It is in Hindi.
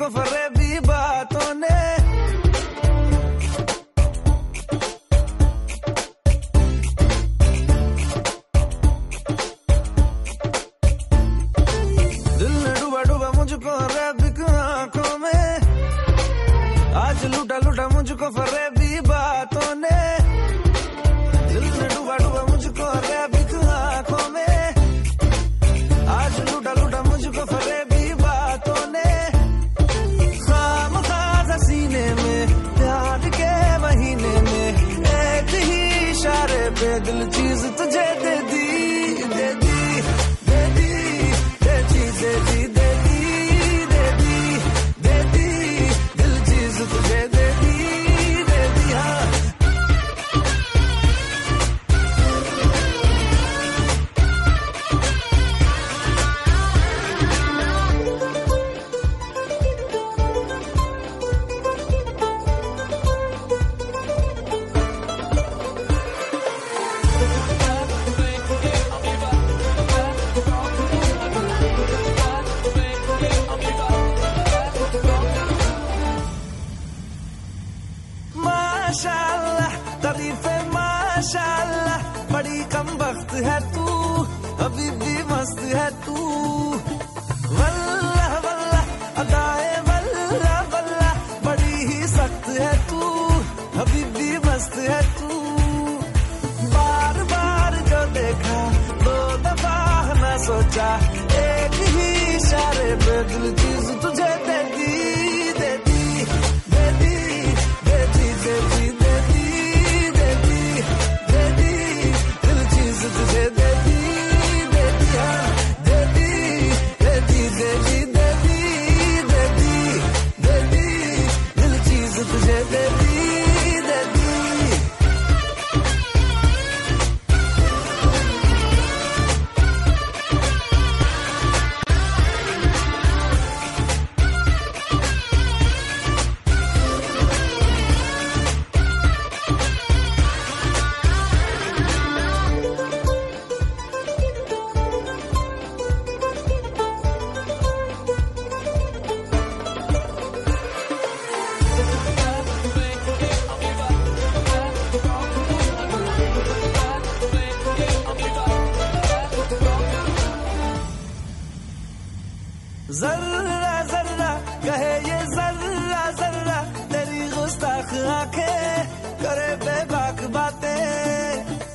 फरेबी बातों ने। दिल ने डूबा डूबा मुझको रैबिक आंखों में, आज लूटा लूटा मुझको फरेबी बातों ने। दिल ने डूबा डूबा मुझको रैबिक आंखों में, आज लूटा लूटा मुझको फरेबी बातों ने। खामखा सीने में प्यार के महीने में, एक ही इशारे पे दिल चीज तुझे दे दी, दे दी, दे दी, दे दी, दे दी, दे दी, दे दी, दे दी, दिल चीज तुझे दे दी, दे दी। हाँ माशाअल्लाह, तारीफे माशाअल्लाह, बड़ी कम वक्त है तू, अभी भी मस्त है तू। वल्लाह वल्लाह अदाए वल्लाह वल्लाह, बड़ी ही सख्त है तू, अभी भी मस्त है तू। बार बार जो देखा दो दफा न सोचा, एक ही इशारे पे दिल चीज तुझे दे दी, दे दी, दे दी, दे दी, दे दी, दे दी, दे दी, दे दी, दिल चीज तुझे दे दी, दे दी। हाँ दे दी, दे दी, दे दी, दे दी, दे दी, दे दी, दिल चीज तुझे दे दी, दे दी। जर्रा जर्रा कहे ये जर्रा जर्रा, तेरी गुस्ताख आंखें करे बेबाक बातें।